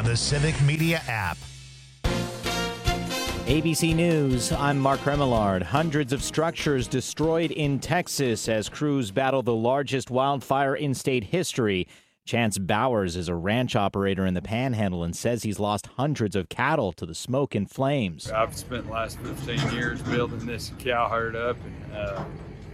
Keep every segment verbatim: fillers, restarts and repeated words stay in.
on the Civic Media app. A B C News, I'm Mark Remillard. Hundreds of structures destroyed in Texas as crews battle the largest wildfire in state history. Chance Bowers is a ranch operator in the Panhandle and says he's lost hundreds of cattle to the smoke and flames. I've spent the last fifteen years building this cow herd up, and uh,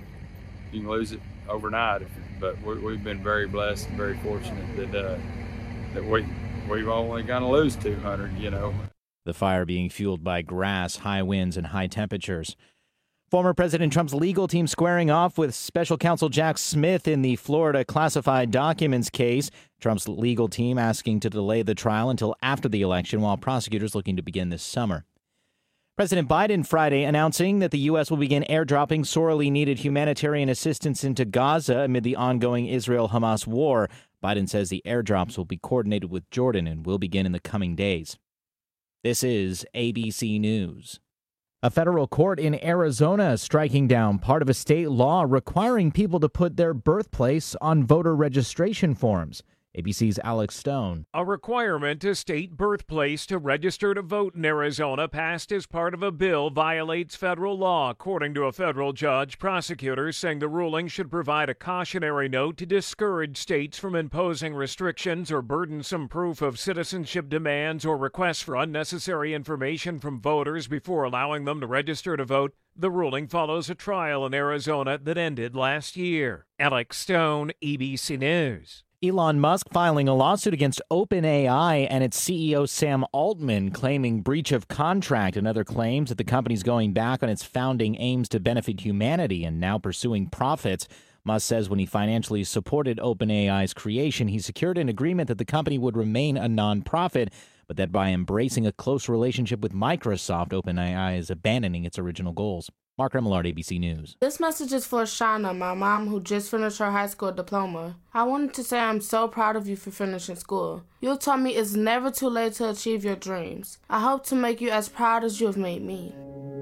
you can lose it overnight. But we, we've been very blessed and very fortunate that uh, that we we've only going to lose two hundred. You know. The fire being fueled by grass, high winds, and high temperatures. Former President Trump's legal team squaring off with special counsel Jack Smith in the Florida classified documents case. Trump's legal team asking to delay the trial until after the election, while prosecutors looking to begin this summer. President Biden Friday announcing that the U S will begin airdropping sorely needed humanitarian assistance into Gaza amid the ongoing Israel-Hamas war. Biden says the airdrops will be coordinated with Jordan and will begin in the coming days. This is A B C News. A federal court in Arizona is striking down part of a state law requiring people to put their birthplace on voter registration forms. A B C's Alex Stone. A requirement to state birthplace to register to vote in Arizona passed as part of a bill violates federal law, according to a federal judge. Prosecutors saying the ruling should provide a cautionary note to discourage states from imposing restrictions or burdensome proof of citizenship demands or requests for unnecessary information from voters before allowing them to register to vote. The ruling follows a trial in Arizona that ended last year. Alex Stone, A B C News. Elon Musk filing a lawsuit against OpenAI and its C E O Sam Altman, claiming breach of contract and other claims that the company's going back on its founding aims to benefit humanity and now pursuing profits. Musk says when he financially supported OpenAI's creation, he secured an agreement that the company would remain a nonprofit, but that by embracing a close relationship with Microsoft, OpenAI is abandoning its original goals. Mark Remillard, A B C News. This message is for Shauna, my mom, who just finished her high school diploma. I wanted to say I'm so proud of you for finishing school. You taught me it's never too late to achieve your dreams. I hope to make you as proud as you have made me.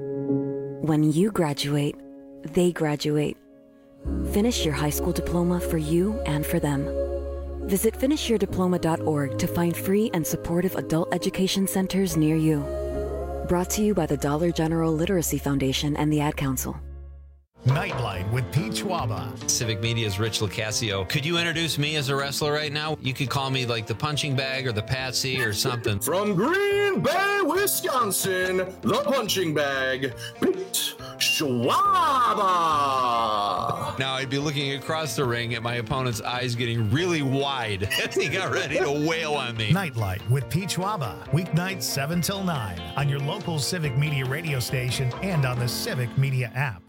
When you graduate, they graduate. Finish your high school diploma for you and for them. Visit finish your diploma dot org to find free and supportive adult education centers near you. Brought to you by the Dollar General Literacy Foundation and the Ad Council. Nightlight with Pete Schwaba. Civic Media's Rich Lucasio. Could you introduce me as a wrestler right now? You could call me like the punching bag or the patsy or something. From Green Bay, Wisconsin, the punching bag, Pete Schwaba. Now I'd be looking across the ring at my opponent's eyes getting really wide as he got ready to wail on me. Nightlight with Pete Schwaba. Weeknights seven till nine on your local Civic Media radio station and on the Civic Media app.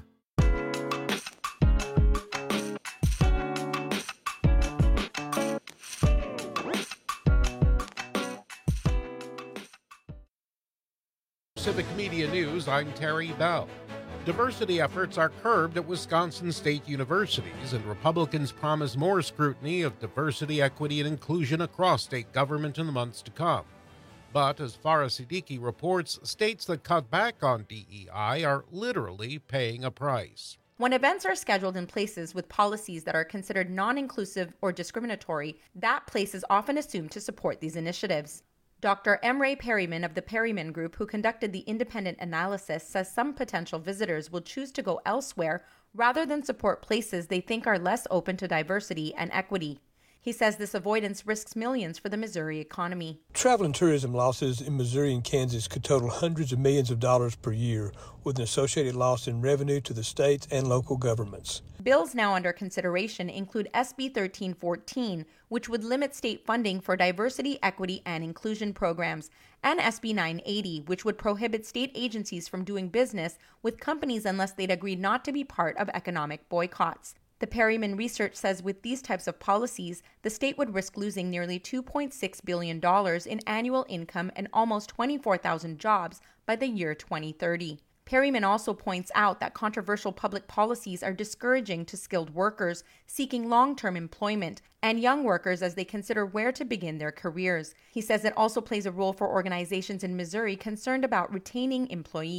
Civic Media News, I'm Terry Bell. Diversity efforts are curbed at Wisconsin state universities, and Republicans promise more scrutiny of diversity, equity, and inclusion across state government in the months to come. But, as Farah Siddiqui reports, states that cut back on D E I are literally paying a price. When events are scheduled in places with policies that are considered non-inclusive or discriminatory, that place is often assumed to support these initiatives. Doctor M. Ray Perryman of the Perryman Group, who conducted the independent analysis, says some potential visitors will choose to go elsewhere rather than support places they think are less open to diversity and equity. He says this avoidance risks millions for the Missouri economy. Travel and tourism losses in Missouri and Kansas could total hundreds of millions of dollars per year, with an associated loss in revenue to the states and local governments. Bills now under consideration include S B thirteen fourteen, which would limit state funding for diversity, equity, and inclusion programs, and S B nine eighty, which would prohibit state agencies from doing business with companies unless they'd agreed not to be part of economic boycotts. The Perryman research says with these types of policies, the state would risk losing nearly two point six billion dollars in annual income and almost twenty-four thousand jobs by the year twenty thirty. Perryman also points out that controversial public policies are discouraging to skilled workers seeking long-term employment and young workers as they consider where to begin their careers. He says it also plays a role for organizations in Missouri concerned about retaining employees.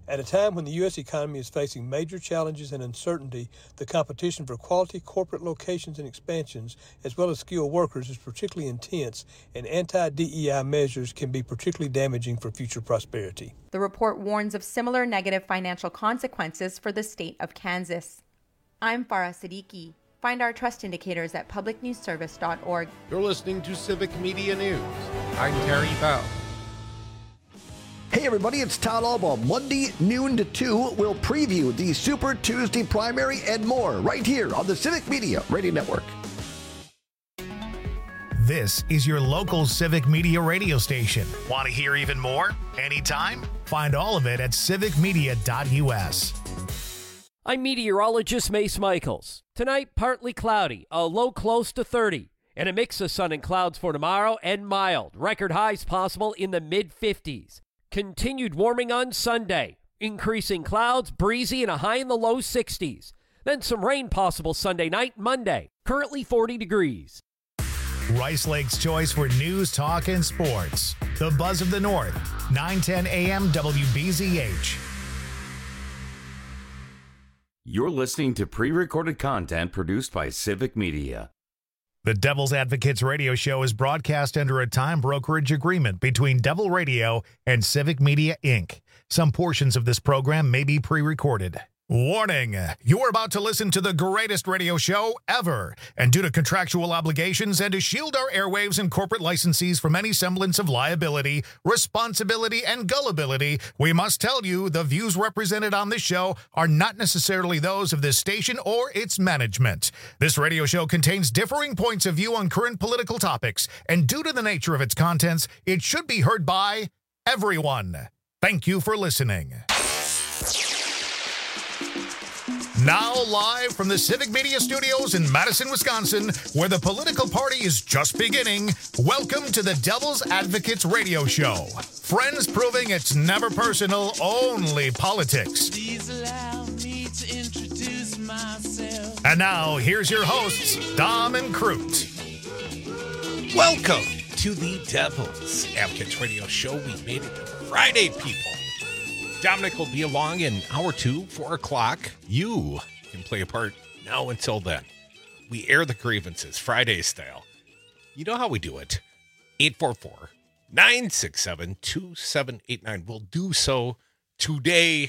At a time when the U S economy is facing major challenges and uncertainty, the competition for quality corporate locations and expansions, as well as skilled workers, is particularly intense, and anti-D E I measures can be particularly damaging for future prosperity. The report warns of similar negative financial consequences for the state of Kansas. I'm Farah Siddiqui. Find our trust indicators at public news service dot org. You're listening to Civic Media News. I'm Terry Bell. Hey everybody, it's Todd Albaugh. Monday, noon to two, we'll preview the Super Tuesday primary and more right here on the Civic Media Radio Network. This is your local Civic Media radio station. Want to hear even more? Anytime? Find all of it at civic media dot u s. I'm meteorologist Mace Michaels. Tonight, partly cloudy, a low close to thirty, and a mix of sun and clouds for tomorrow, and mild. Record highs possible in the mid fifties. Continued warming on Sunday. Increasing clouds, breezy, and a high in the low sixties. Then some rain possible Sunday night, Monday. Currently forty degrees. Rice Lake's choice for news, talk, and sports. The Buzz of the North, nine ten a m W B Z H. You're listening to pre-recorded content produced by Civic Media. The Devil's Advocates radio show is broadcast under a time brokerage agreement between Devil Radio and Civic Media, Incorporated. Some portions of this program may be pre-recorded. Warning, you're about to listen to the greatest radio show ever. And due to contractual obligations and to shield our airwaves and corporate licensees from any semblance of liability, responsibility, and gullibility, we must tell you the views represented on this show are not necessarily those of this station or its management. This radio show contains differing points of view on current political topics, and due to the nature of its contents, it should be heard by everyone. Thank you for listening. Now live from the Civic Media Studios in Madison, Wisconsin, where the political party is just beginning, welcome to the Devil's Advocates radio show. Friends proving it's never personal, only politics. Please allow me to introduce myself. And now, here's your hosts, Dom and Crute. Welcome to the Devil's Advocates radio show. We made it to Friday, people. Dominic will be along in hour two, four o'clock. You can play a part now until then. We air the grievances Friday style. You know how we do it. eight four four, nine six seven, two seven eight nine. We'll do so today.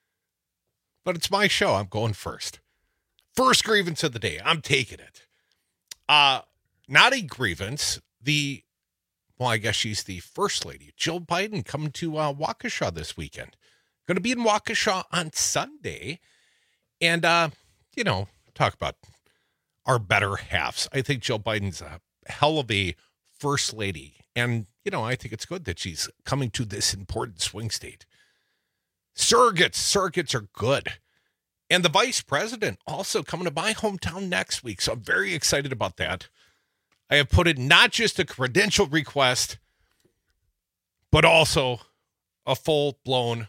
But it's my show. I'm going first. First grievance of the day. I'm taking it. Uh, not a grievance. The, well, I guess she's the first lady. Jill Biden coming to uh, Waukesha this weekend. Going to be in Waukesha on Sunday. And, uh, you know, talk about our better halves. I think Jill Biden's a hell of a first lady. And, you know, I think it's good that she's coming to this important swing state. Surrogates. Surrogates are good. And the vice president also coming to my hometown next week. So I'm very excited about that. I have put in not just a credential request, but also a full-blown,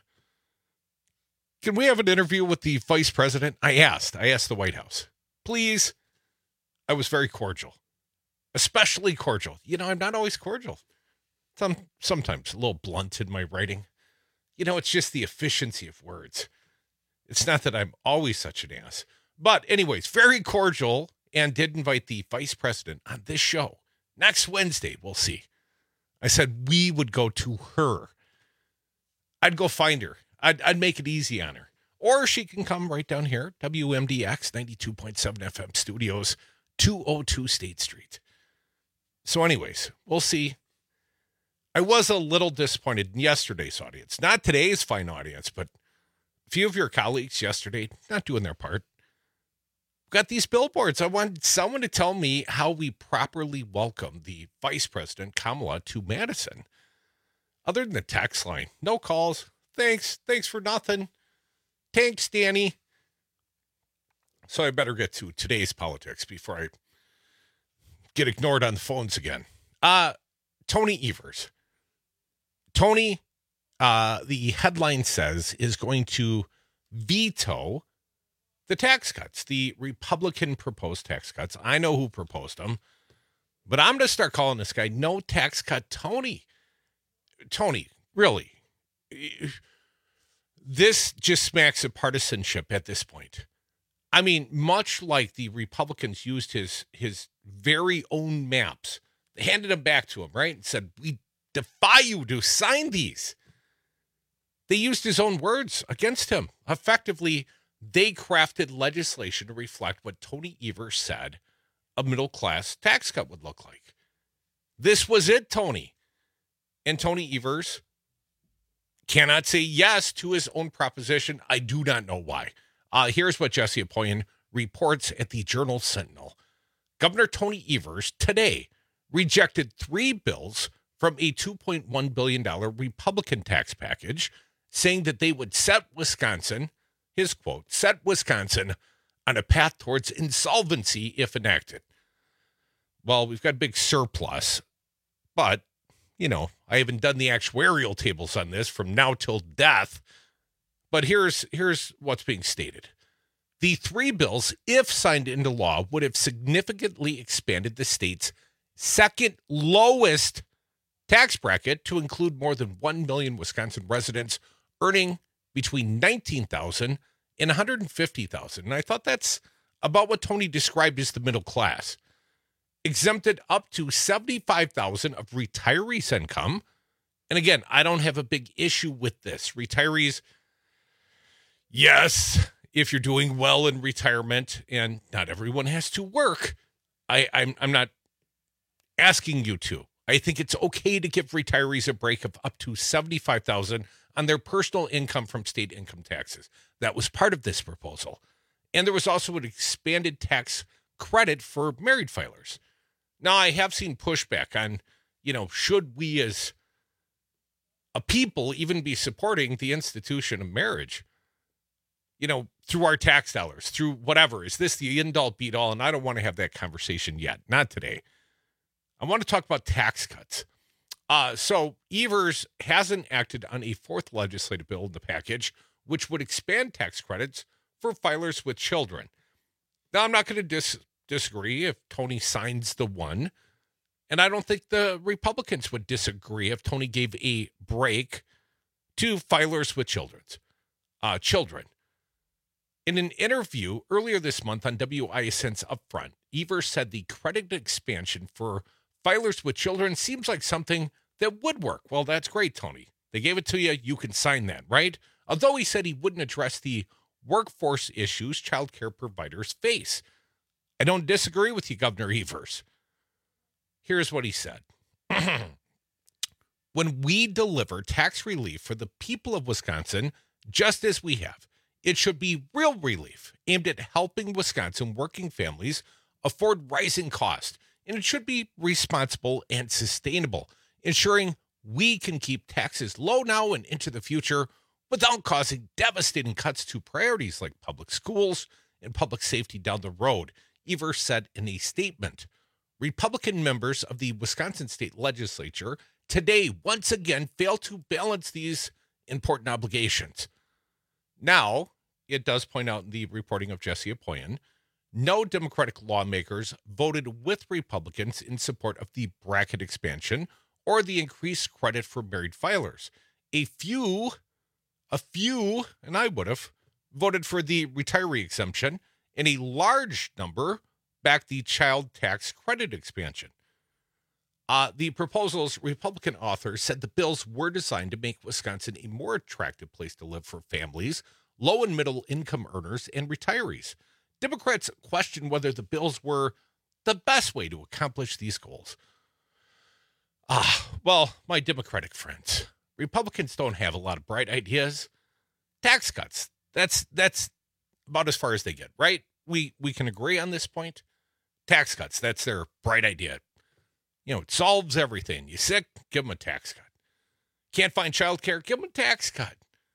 can we have an interview with the vice president? I asked. I asked the White House. Please. I was very cordial. Especially cordial. You know, I'm not always cordial. Some Sometimes a little blunt in my writing. You know, it's just the efficiency of words. It's not that I'm always such an ass. But anyways, very cordial, and did invite the vice president on this show. Next Wednesday, we'll see. I said we would go to her. I'd go find her. I'd, I'd make it easy on her. Or she can come right down here, W M D X ninety-two point seven F M Studios, two oh two State Street. So anyways, we'll see. I was a little disappointed in yesterday's audience. Not today's fine audience, but a few of your colleagues yesterday not doing their part. Got these billboards. I want someone to tell me how we properly welcome the Vice President, Kamala, to Madison. Other than the text line, no calls. Thanks. Thanks for nothing. Thanks, Danny. So I better get to today's politics before I get ignored on the phones again. Uh, Tony Evers. Tony, uh, the headline says, is going to veto the tax cuts, the Republican proposed tax cuts. I know who proposed them, but I'm going to start calling this guy No Tax Cut Tony. Tony, really? this just smacks of partisanship at this point. I mean, much like the Republicans used his his very own maps, they handed them back to him, right? And said, we defy you to sign these. They used his own words against him. Effectively, they crafted legislation to reflect what Tony Evers said a middle-class tax cut would look like. This was it, Tony. And Tony Evers cannot say yes to his own proposition. I do not know why. Uh, here's what Jesse Apoyan reports at the Journal Sentinel. Governor Tony Evers today rejected three bills from a two point one billion dollars Republican tax package, saying that they would set Wisconsin, his quote, set Wisconsin on a path towards insolvency if enacted. Well, we've got a big surplus, but, you know, I haven't done the actuarial tables on this from now till death. But here's here's what's being stated. The three bills, if signed into law, would have significantly expanded the state's second lowest tax bracket to include more than one million Wisconsin residents earning between nineteen thousand dollars and one hundred fifty thousand dollars. And I thought that's about what Tony described as the middle class. Exempted up to seventy-five thousand dollars of retirees' income. And again, I don't have a big issue with this. Retirees, yes, if you're doing well in retirement, and not everyone has to work, I, I'm, I'm not asking you to. I think it's okay to give retirees a break of up to seventy-five thousand dollars on their personal income from state income taxes. That was part of this proposal. And there was also an expanded tax credit for married filers. Now, I have seen pushback on, you know, should we as a people even be supporting the institution of marriage, you know, through our tax dollars, through whatever? Is this the end-all, beat-all? And I don't want to have that conversation yet. Not today. I want to talk about tax cuts. Uh, so Evers hasn't acted on a fourth legislative bill in the package, which would expand tax credits for filers with children. Now, I'm not going to dis- disagree if Tony signs the one, and I don't think the Republicans would disagree if Tony gave a break to filers with children's, uh, children. In an interview earlier this month on W I S N's Upfront, Evers said the credit expansion for filers with children seems like something that would work. Well, that's great, Tony. They gave it to you. You can sign that, right? Although he said he wouldn't address the workforce issues child care providers face. I don't disagree with you, Governor Evers. Here's what he said. When we deliver tax relief for the people of Wisconsin, just as we have, it should be real relief aimed at helping Wisconsin working families afford rising costs. And it should be responsible and sustainable, ensuring we can keep taxes low now and into the future without causing devastating cuts to priorities like public schools and public safety down the road, Evers said in a statement. Republican members of the Wisconsin State Legislature today once again failed to balance these important obligations. Now, it does point out in the reporting of Jesse Apoyan, no Democratic lawmakers voted with Republicans in support of the bracket expansion or the increased credit for married filers. A few, a few, and I would have, voted for the retiree exemption, and a large number backed the child tax credit expansion. Uh, the proposal's Republican authors said the bills were designed to make Wisconsin a more attractive place to live for families, low and middle income earners, and retirees. Democrats questioned whether the bills were the best way to accomplish these goals. Ah, well, my Democratic friends, Republicans don't have a lot of bright ideas. Tax cuts, that's that's about as far as they get, right? We we can agree on this point. Tax cuts, that's their bright idea. You know, it solves everything. You sick, give them a tax cut. Can't find child care, give them a tax cut.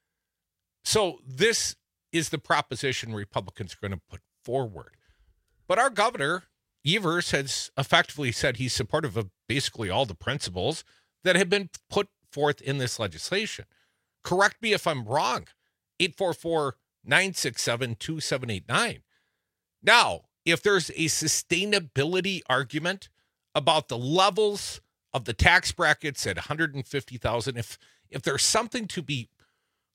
So this is the proposition Republicans are going to put forward. But our governor, Evers, has effectively said he's supportive of basically all the principles that have been put forth in this legislation. Correct me if I'm wrong. eight four four, nine six seven, two seven eight nine. Now, if there's a sustainability argument about the levels of the tax brackets at one hundred fifty thousand, if if there's something to be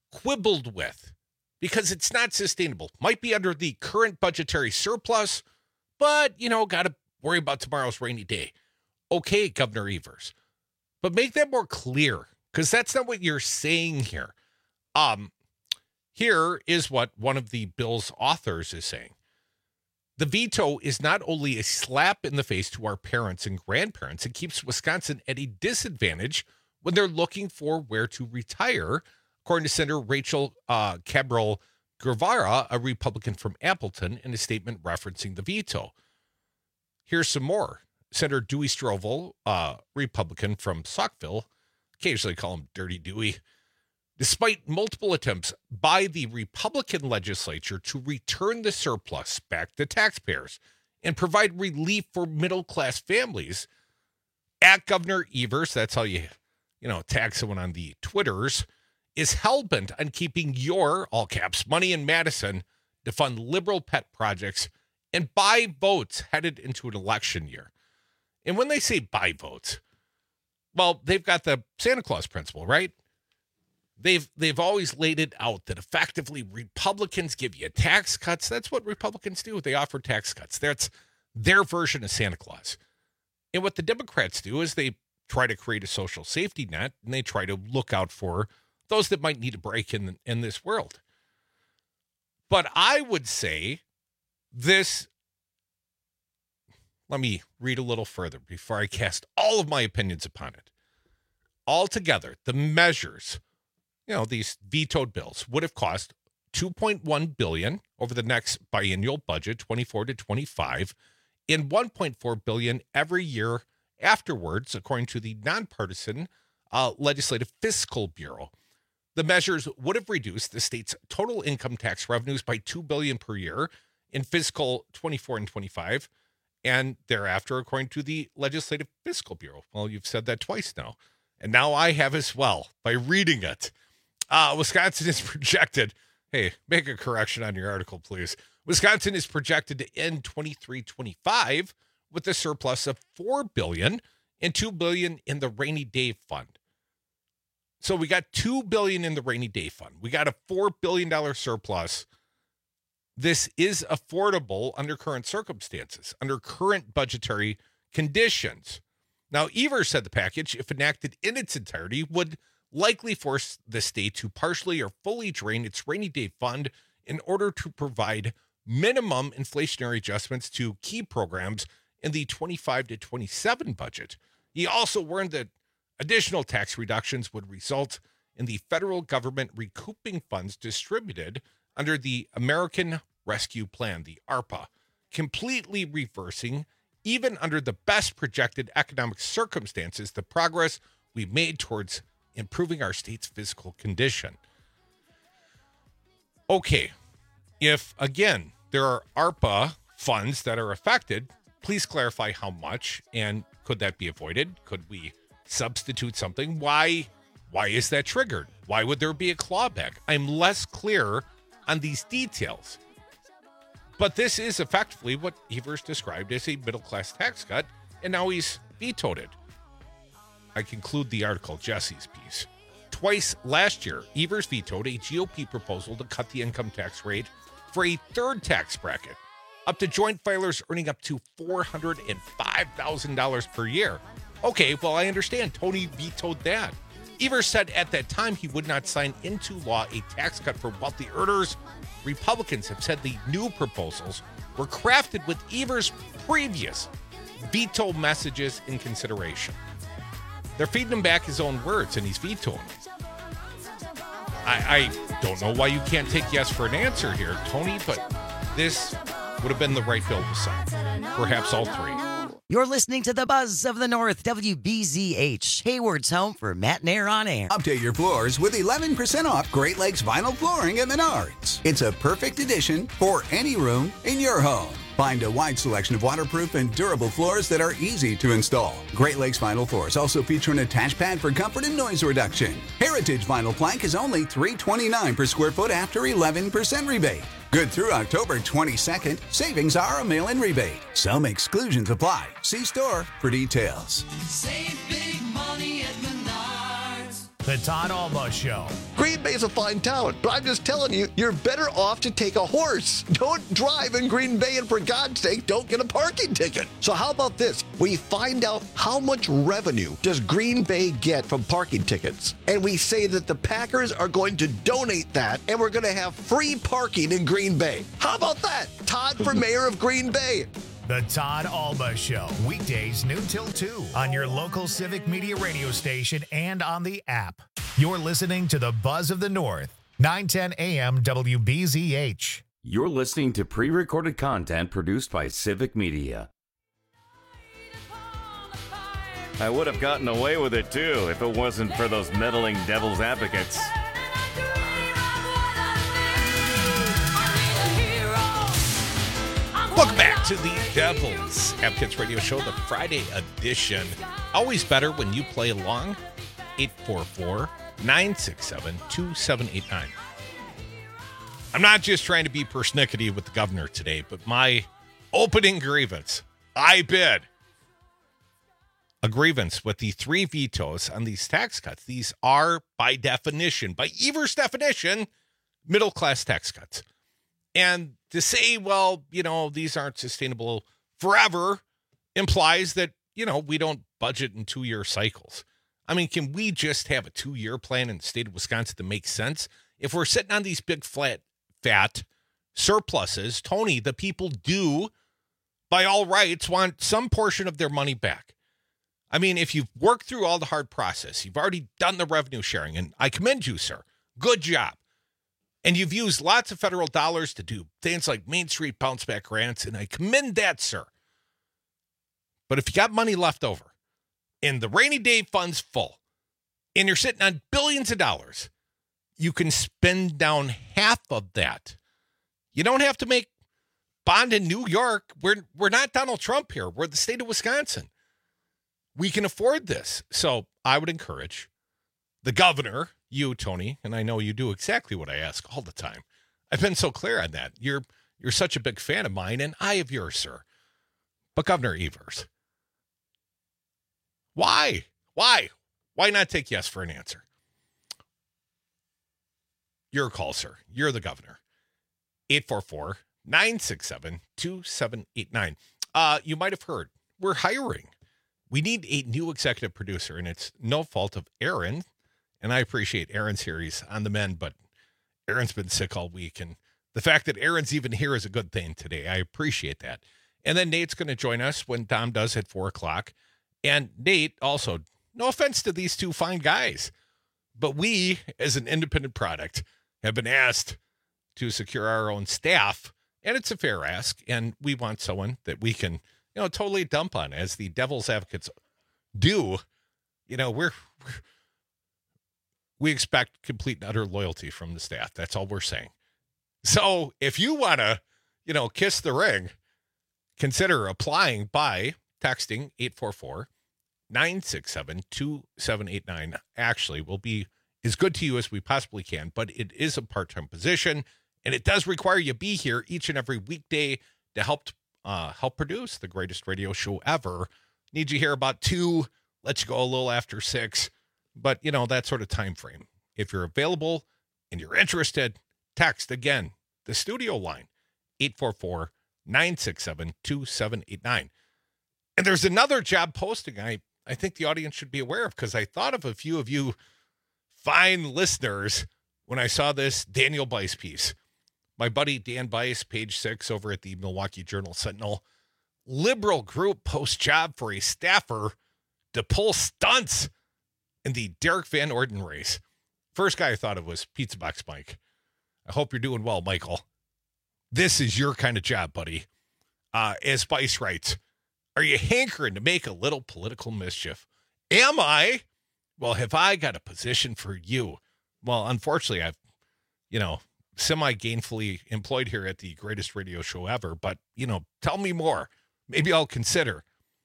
quibbled with because it's not sustainable. Might be under the current budgetary surplus, but, you know, got to worry about tomorrow's rainy day. Okay, Governor Evers, but make that more clear, because that's not what you're saying here. Um, here is what one of the bill's authors is saying. The veto is not only a slap in the face to our parents and grandparents, it keeps Wisconsin at a disadvantage when they're looking for where to retire, according to Senator Rachel uh, Cabral Guevara, a Republican from Appleton, in a statement referencing the veto. Here's some more. Senator Dewey Strovel, uh, Republican from Saukville, occasionally call him Dirty Dewey, despite multiple attempts by the Republican legislature to return the surplus back to taxpayers and provide relief for middle-class families, at Governor Evers, that's how you, you know, tag someone on the Twitters, is hell-bent on keeping your, all caps, money in Madison to fund liberal pet projects and buy votes headed into an election year. And when they say buy votes, well, they've got the Santa Claus principle, right? They've they've always laid it out that effectively Republicans give you tax cuts. That's what Republicans do. They offer tax cuts. That's their version of Santa Claus. And what the Democrats do is they try to create a social safety net, and they try to look out for those that might need a break in, in this world. But I would say this, let me read a little further before I cast all of my opinions upon it. Altogether, the measures, you know, these vetoed bills would have cost two point one billion dollars over the next biennial budget, twenty-four to twenty-five, and one point four billion dollars every year afterwards, according to the nonpartisan uh, Legislative Fiscal Bureau. The measures would have reduced the state's total income tax revenues by two billion dollars per year in fiscal twenty-four and twenty-five, and thereafter, according to the Legislative Fiscal Bureau. Well, you've said that twice now, and now I have as well by reading it. Uh, Wisconsin is projected, hey, make a correction on your article, please. Wisconsin is projected to end twenty-three twenty-five with a surplus of four billion dollars and two billion dollars in the rainy day fund. So we got two billion dollars in the rainy day fund. We got a four billion dollars surplus. This is affordable under current circumstances, under current budgetary conditions. Now, Evers said the package, if enacted in its entirety, would likely force the state to partially or fully drain its rainy day fund in order to provide minimum inflationary adjustments to key programs in the twenty-five to twenty-seven budget. He also warned that additional tax reductions would result in the federal government recouping funds distributed under the American Rescue Plan, the ARPA, completely reversing, even under the best projected economic circumstances, the progress we've made towards improving our state's fiscal condition. Okay, if, again, there are ARPA funds that are affected, please clarify how much, and could that be avoided? Could we substitute something? Why, why is that triggered? Why would there be a clawback? I'm less clear on these details. But this is effectively what Evers described as a middle-class tax cut, and now he's vetoed it. I conclude the article, Jesse's piece. Twice last year, Evers vetoed a G O P proposal to cut the income tax rate for a third tax bracket, up to joint filers earning up to four hundred five thousand dollars per year. Okay, well, I understand. Tony vetoed that. Evers said at that time he would not sign into law a tax cut for wealthy earners. Republicans have said the new proposals were crafted with Evers' previous veto messages in consideration. They're feeding him back his own words, and he's vetoing it. I, I don't know why you can't take yes for an answer here, Tony, but this would have been the right bill to sign. Perhaps all three. You're listening to the Buzz of the North, W B Z H, Hayward's home for Matt and Air on Air. Update your floors with eleven percent off Great Lakes vinyl flooring at Menards. It's a perfect addition for any room in your home. Find a wide selection of waterproof and durable floors that are easy to install. Great Lakes vinyl floors also feature an attached pad for comfort and noise reduction. Heritage vinyl plank is only three hundred twenty-nine dollars per square foot after eleven percent rebate. Good through October twenty-second. Savings are a mail-in rebate. Some exclusions apply. See store for details. Save big money at Menards. The Todd Alba Show. Green Bay's a fine town, but I'm just telling you, you're better off to take a horse. Don't drive in Green Bay, and for God's sake, don't get a parking ticket. So how about this? We find out how much revenue does Green Bay get from parking tickets, and we say that the Packers are going to donate that, and we're going to have free parking in Green Bay. How about that? Todd for mayor of Green Bay. The Todd Alba Show, weekdays noon till two on your local Civic Media radio station and on the app. You're listening to the Buzz of the North, nine ten A M W B Z H. You're listening to pre-recorded content produced by Civic Media. I would have gotten away with it, too, if it wasn't for those meddling devil's advocates. Welcome back to the Devil's Advocates Radio Show, the Friday edition. Always better when you play along. eight four four, nine six seven, two seven eight nine. I'm not just trying to be persnickety with the governor today, but my opening grievance, I bid a grievance with the three vetoes on these tax cuts. These are, by definition, by Evers' definition, middle-class tax cuts. And to say, well, you know, these aren't sustainable forever implies that, you know, we don't budget in two-year cycles. I mean, can we just have a two-year plan in the state of Wisconsin that makes sense? If we're sitting on these big, flat, fat surpluses, Tony, the people do, by all rights, want some portion of their money back. I mean, if you've worked through all the hard process, you've already done the revenue sharing, and I commend you, sir. Good job. And you've used lots of federal dollars to do things like Main Street bounce back grants, and I commend that, sir. But if you got money left over, and the rainy day fund's full, and you're sitting on billions of dollars, you can spend down half of that. You don't have to make bond in New York. We're, we're not Donald Trump here. We're the state of Wisconsin. We can afford this. So I would encourage the governor, you, Tony, and I know you do exactly what I ask all the time. I've been so clear on that. You're you're such a big fan of mine, and I of yours, sir. But Governor Evers, why? Why? Why not take yes for an answer? Your call, sir. You're the governor. eight four four, nine six seven, two seven eight nine. Uh, you might have heard, we're hiring. We need a new executive producer, and it's no fault of Aaron. And I appreciate Aaron's here. He's on the mend, but Aaron's been sick all week. And the fact that Aaron's even here is a good thing today. I appreciate that. And then Nate's going to join us when Tom does at four o'clock. And Nate also, no offense to these two fine guys, but we, as an independent product, have been asked to secure our own staff. And it's a fair ask. And we want someone that we can, you know, totally dump on, as the Devil's Advocates do. You know, we're... we're We expect complete and utter loyalty from the staff. That's all we're saying. So if you want to, you know, kiss the ring, consider applying by texting eight four four, nine six seven, two seven eight nine. Actually, we'll be as good to you as we possibly can, but it is a part-time position, and it does require you be here each and every weekday to help uh, help produce the greatest radio show ever. Need you here about two. Let you go a little after six. But, you know, that sort of time frame. If you're available and you're interested, text again the studio line, eight four four, nine six seven, two seven eight nine. And there's another job posting I, I think the audience should be aware of, because I thought of a few of you fine listeners when I saw this Daniel Bice piece. My buddy Dan Bice, page six over at the Milwaukee Journal Sentinel. Liberal group posts job for a staffer to pull stunts in the Derek Van Orden race. First guy I thought of was Pizza Box Mike. I hope you're doing well, Michael. This is your kind of job, buddy. Uh, as Bice writes, are you hankering to make a little political mischief? Am I? Well, have I got a position for you? Well, unfortunately, I've, you know, semi-gainfully employed here at the greatest radio show ever. But, you know, tell me more. Maybe I'll consider.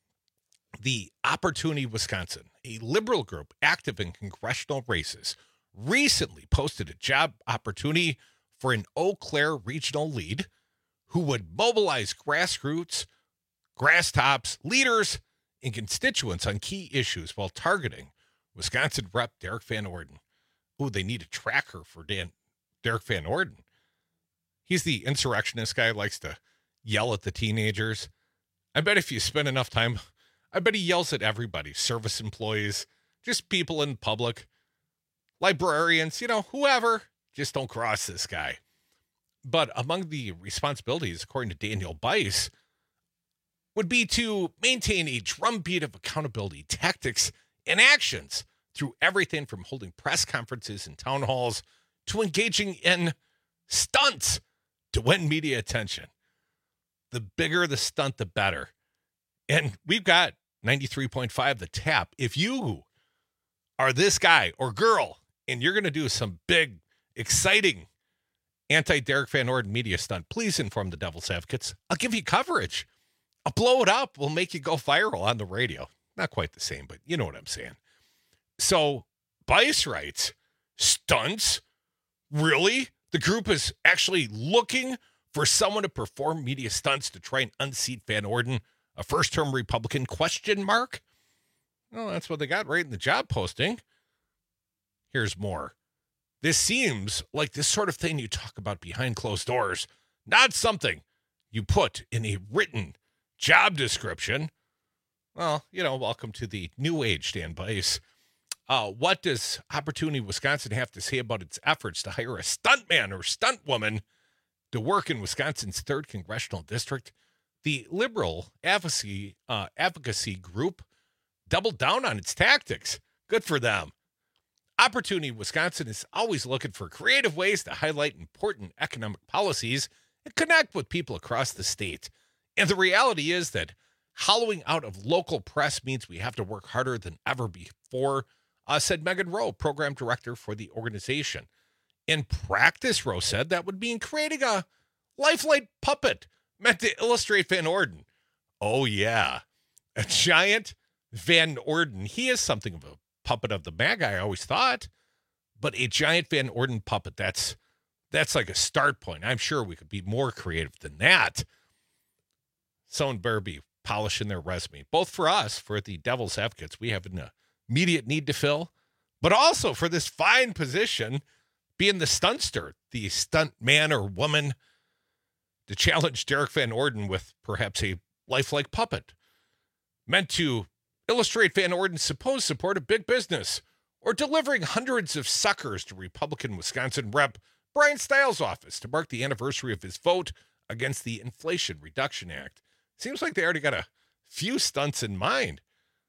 The Opportunity Wisconsin, a liberal group active in congressional races, recently posted a job opportunity for an Eau Claire regional lead who would mobilize grassroots, grass tops, leaders, and constituents on key issues while targeting Wisconsin Rep Derek Van Orden. Ooh, they need a tracker for Dan, Derek Van Orden. He's the insurrectionist guy who likes to yell at the teenagers. I bet if you spend enough time, I bet he yells at everybody, service employees, just people in public, librarians, you know, whoever. Just don't cross this guy. But among the responsibilities, according to Daniel Bice, would be to maintain a drumbeat of accountability, tactics, and actions through everything from holding press conferences and town halls to engaging in stunts to win media attention. The bigger the stunt, the better. And we've got ninety-three point five The Tap. If you are this guy or girl and you're going to do some big, exciting anti-Derek Van Orden media stunt, please inform the Devil's Advocates. I'll give you coverage. I'll blow it up. We'll make you go viral on the radio. Not quite the same, but you know what I'm saying. So Bice writes, stunts? Really? The group is actually looking for someone to perform media stunts to try and unseat Van Orden, a first-term Republican, question mark? Well, that's what they got right in the job posting. Here's more. This seems like this sort of thing you talk about behind closed doors, not something you put in a written job description. Well, you know, welcome to the new age, Dan Bice. Uh, what does Opportunity Wisconsin have to say about its efforts to hire a stuntman or stuntwoman to work in Wisconsin's third congressional district? The liberal advocacy, uh, advocacy group doubled down on its tactics. Good for them. Opportunity Wisconsin is always looking for creative ways to highlight important economic policies and connect with people across the state. And the reality is that hollowing out of local press means we have to work harder than ever before, uh, said Megan Rowe, program director for the organization. In practice, Rowe said, that would mean creating a lifelike puppet meant to illustrate Van Orden. Oh, yeah. A giant Van Orden. He is something of a puppet of the MAGA, I always thought. But a giant Van Orden puppet, that's that's like a start point. I'm sure we could be more creative than that. Someone better be polishing their resume, both for us, for the Devil's Advocates. We have an immediate need to fill, but also for this fine position, being the stuntster, the stunt man or woman to challenge Derek Van Orden with perhaps a lifelike puppet meant to illustrate Van Orden's supposed support of big business or delivering hundreds of suckers to Republican Wisconsin Rep Brian Stiles' office to mark the anniversary of his vote against the Inflation Reduction Act. Seems like they already got a few stunts in mind.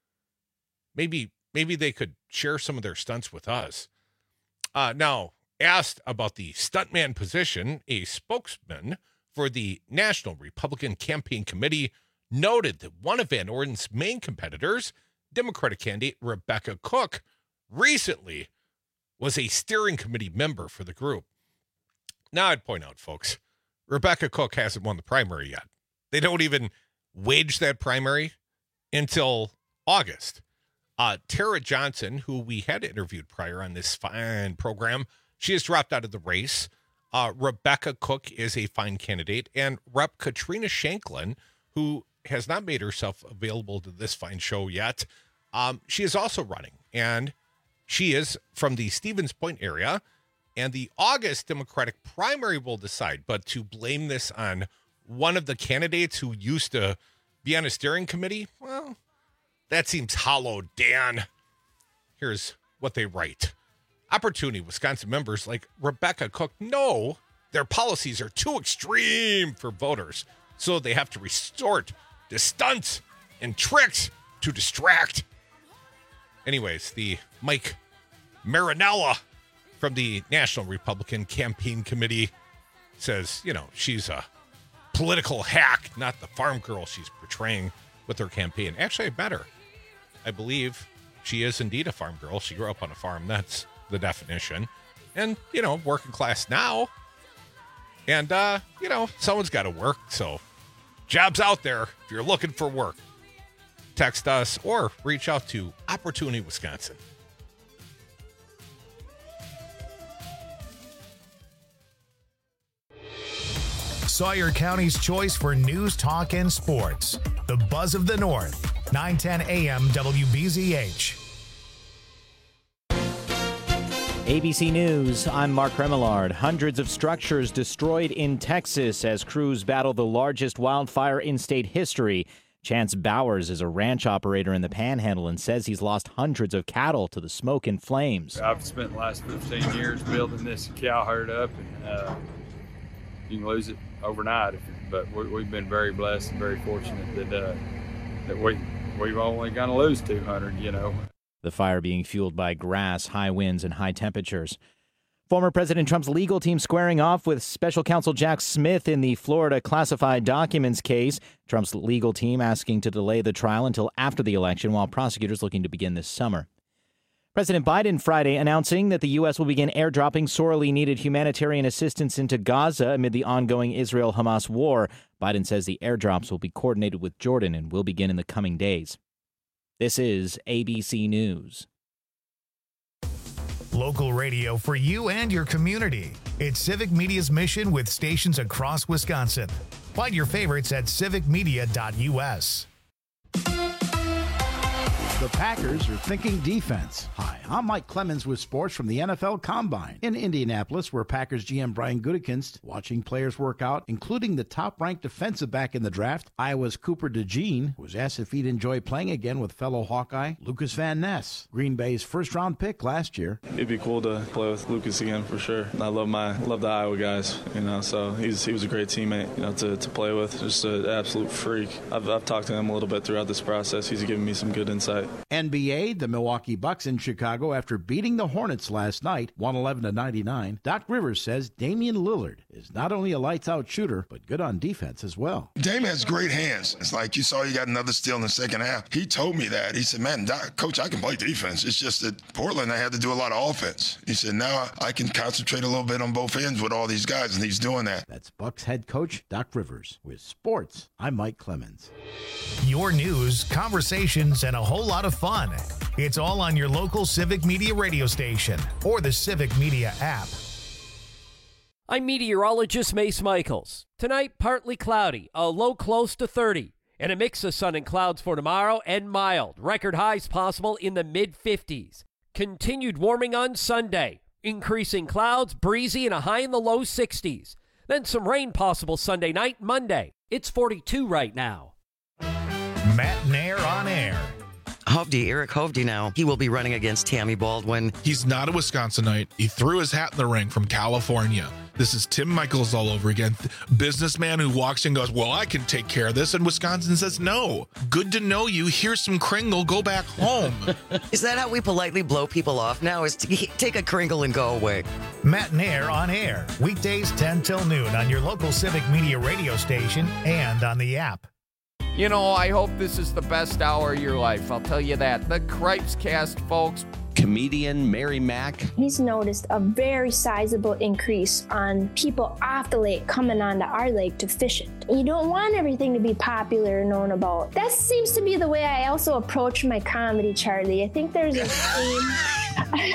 Maybe maybe they could share some of their stunts with us. Uh, now, asked about the stuntman position, a spokesman for the National Republican Campaign Committee noted that one of Van Orden's main competitors, Democratic candidate Rebecca Cook, recently was a steering committee member for the group. Now, I'd point out, folks, Rebecca Cook hasn't won the primary yet. They don't even wage that primary until August. Uh, Tara Johnson, who we had interviewed prior on this fine program, she has dropped out of the race. Uh, Rebecca Cook is a fine candidate, and Rep Katrina Shanklin, who has not made herself available to this fine show yet, um, she is also running, and she is from the Stevens Point area, and the August Democratic primary will decide. But to blame this on one of the candidates who used to be on a steering committee, well, that seems hollow, Dan. Here's what they write. Opportunity Wisconsin members like Rebecca Cook know their policies are too extreme for voters, so they have to resort to stunts and tricks to distract. Anyways, the Mike Marinella from the National Republican Campaign Committee says, you know, she's a political hack, not the farm girl she's portraying with her campaign. Actually, I met her. I believe she is indeed a farm girl. She grew up on a farm. That's the definition. And, you know, working class now. And, uh, you know, someone's got to work. So jobs out there if you're looking for work. Text us or reach out to Opportunity Wisconsin. Sawyer County's choice for news, talk, and sports. The Buzz of the North, nine ten a.m. W B Z H. A B C News, I'm Mark Remillard. Hundreds of structures destroyed in Texas as crews battle the largest wildfire in state history. Chance Bowers is a ranch operator in the Panhandle and says he's lost hundreds of cattle to the smoke and flames. I've spent the last fifteen years building this cow herd up, and uh, you can lose it overnight. If, but we, we've been very blessed and very fortunate that uh, that we we've only going to lose two hundred. You know. The fire being fueled by grass, high winds, and high temperatures. Former President Trump's legal team squaring off with special counsel Jack Smith in the Florida classified documents case. Trump's legal team asking to delay the trial until after the election, while prosecutors looking to begin this summer. President Biden Friday announcing that the U S will begin airdropping sorely needed humanitarian assistance into Gaza amid the ongoing Israel-Hamas war. Biden says the airdrops will be coordinated with Jordan and will begin in the coming days. This is A B C News. Local radio for you and your community. It's Civic Media's mission with stations across Wisconsin. Find your favorites at civic media dot U S. The Packers are thinking defense. Hi, I'm Mike Clemens with sports from the N F L Combine in Indianapolis, where Packers G M Brian Gutekunst watching players work out, including the top-ranked defensive back in the draft, Iowa's Cooper DeJean, was asked if he'd enjoy playing again with fellow Hawkeye Lucas Van Ness, Green Bay's first-round pick last year. It'd be cool to play with Lucas again for sure. I love my love the Iowa guys, you know. So he's he was a great teammate, you know, to, to play with. Just an absolute freak. I've I've talked to him a little bit throughout this process. He's given me some good insight. N B A, the Milwaukee Bucks in Chicago after beating the Hornets last night, one eleven to ninety-nine. Doc Rivers says Damian Lillard is not only a lights-out shooter, but good on defense as well. Dame has great hands. It's like you saw he got another steal in the second half. He told me that. He said, man, Doc, Coach, I can play defense. It's just that Portland, I had to do a lot of offense. He said, now I can concentrate a little bit on both ends with all these guys, and he's doing that. That's Bucks head coach Doc Rivers. With sports, I'm Mike Clemens. Your news, conversations, and a whole lot of fun. It's all on your local Civic Media radio station or the Civic Media app. I'm meteorologist Mace Michaels. Tonight, partly cloudy, a low close to thirty, and a mix of sun and clouds for tomorrow and mild. Record highs possible in the mid fifties. Continued warming on Sunday. Increasing clouds, breezy, and a high in the low sixties. Then some rain possible Sunday night, Monday. It's forty-two right now. Matt Nair on air. Hovde, Eric Hovde now. He will be running against Tammy Baldwin. He's not a Wisconsinite. He threw his hat in the ring from California. This is Tim Michaels all over again. Businessman who walks in and goes, well, I can take care of this. And Wisconsin says, no. Good to know you. Here's some Kringle. Go back home. Is that how we politely blow people off now? Is to take a Kringle and go away? Matt Nair on air. Weekdays ten till noon on your local Civic Media radio station and on the app. You know, I hope this is the best hour of your life. I'll tell you that. The Cripes Cast, folks. Comedian Mary Mack. He's noticed a very sizable increase on people off the lake coming onto our lake to fish it. You don't want everything to be popular and known about. That seems to be the way I also approach my comedy, Charlie. I think there's a theme.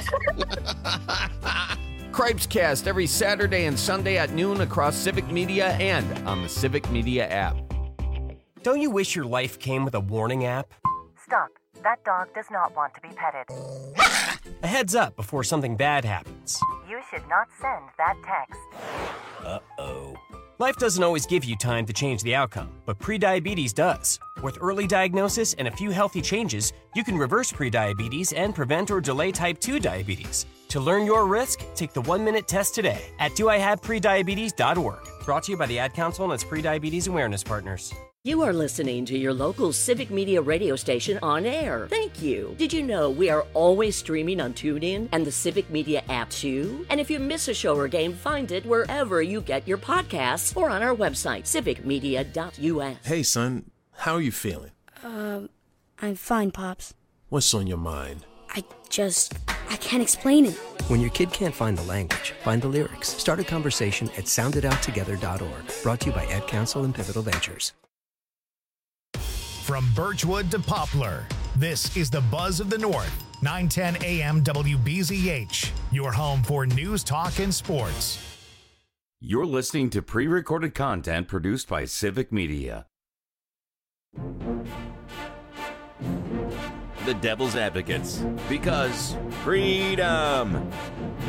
Cripes Cast every Saturday and Sunday at noon across Civic Media and on the Civic Media app. Don't you wish your life came with a warning app? Stop. That dog does not want to be petted. A heads up before something bad happens. You should not send that text. Uh-oh. Life doesn't always give you time to change the outcome, but prediabetes does. With early diagnosis and a few healthy changes, you can reverse prediabetes and prevent or delay type two diabetes. To learn your risk, take the one-minute test today at do I have prediabetes dot org. Brought to you by the Ad Council and its Prediabetes Awareness Partners. You are listening to your local Civic Media radio station on air. Thank you. Did you know we are always streaming on TuneIn and the Civic Media app too? And if you miss a show or game, find it wherever you get your podcasts or on our website, civic media dot U S. Hey, son, how are you feeling? Um, I'm fine, Pops. What's on your mind? I just, I can't explain it. When your kid can't find the language, find the lyrics. Start a conversation at sound it out together dot org. Brought to you by Ad Council and Pivotal Ventures. From Birchwood to Poplar, this is the Buzz of the North, nine ten A M W B Z H, your home for news, talk, and sports. You're listening to pre-recorded content produced by Civic Media. The Devil's Advocates, because freedom.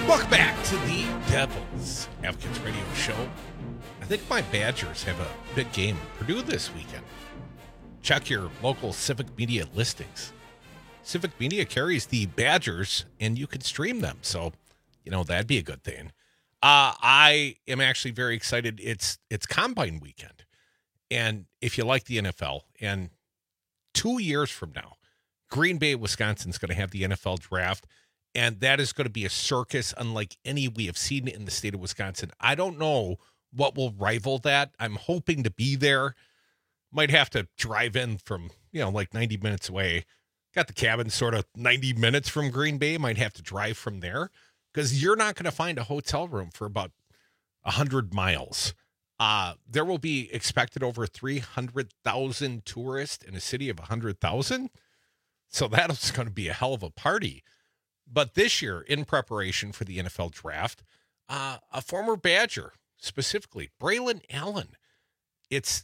Welcome back to the Devils Advocates Radio Show. I think my Badgers have a big game in Purdue this weekend. Check your local Civic Media listings. Civic Media carries the Badgers, and you can stream them. So, you know, that'd be a good thing. Uh, I am actually very excited. It's it's Combine weekend. And if you like the N F L, and two years from now, Green Bay, Wisconsin is going to have the N F L draft. And that is going to be a circus unlike any we have seen in the state of Wisconsin. I don't know what will rival that. I'm hoping to be there. Might have to drive in from, you know, like ninety minutes away. Got the cabin sort of ninety minutes from Green Bay. Might have to drive from there because you're not going to find a hotel room for about one hundred miles. Uh, there will be expected over three hundred thousand tourists in a city of one hundred thousand. So that's going to be a hell of a party. But this year, in preparation for the N F L draft, uh, a former Badger, specifically, Braylon Allen, it's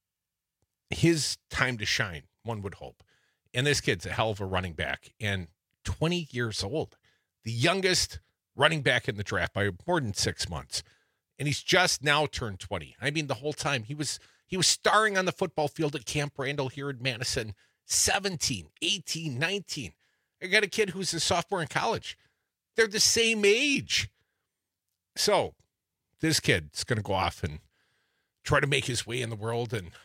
his time to shine, one would hope. And this kid's a hell of a running back and twenty years old, the youngest running back in the draft by more than six months. And he's just now turned twenty. I mean, the whole time he was he was starring on the football field at Camp Randall here in Madison, seventeen, eighteen, nineteen. I got a kid who's a sophomore in college. They're the same age. So this kid's going to go off and try to make his way in the world. And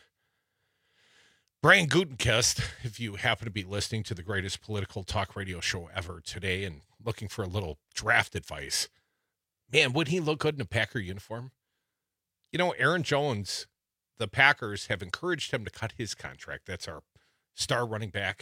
Brian Gutenkist, if you happen to be listening to the greatest political talk radio show ever today and looking for a little draft advice, man, would he look good in a Packer uniform? You know, Aaron Jones, the Packers have encouraged him to cut his contract. That's our star running back.